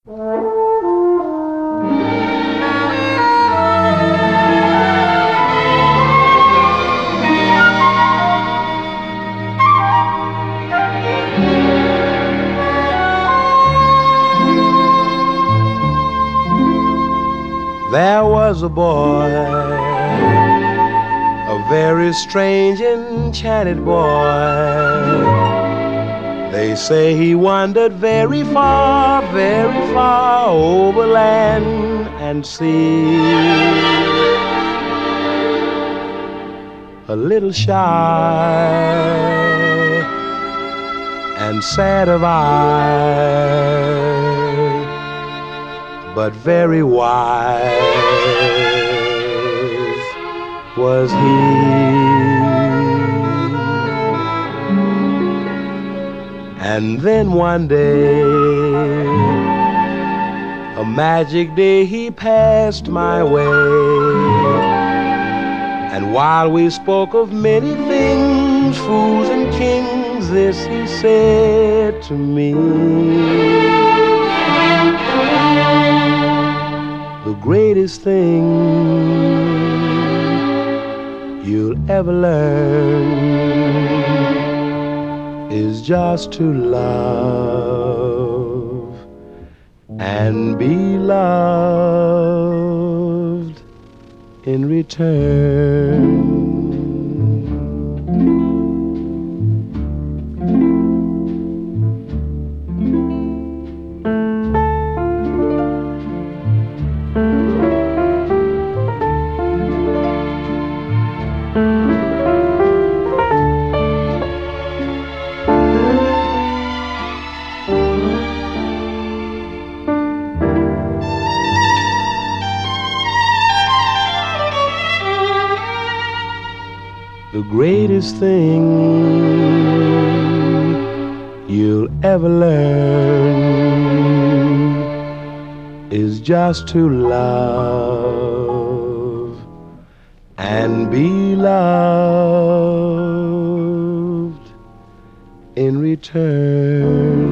There was a boy, a very strange, enchanted boy. They say he wandered very far over land and sea. A little shy and sad of eye, but very wise was he. And then one day, a magic day, he passed my way. And while we spoke of many things, fools and kings, this he said to me: the greatest thing you'll ever learn is just to love and be loved in return. The greatest thing you'll ever learn is just to love and be loved in return.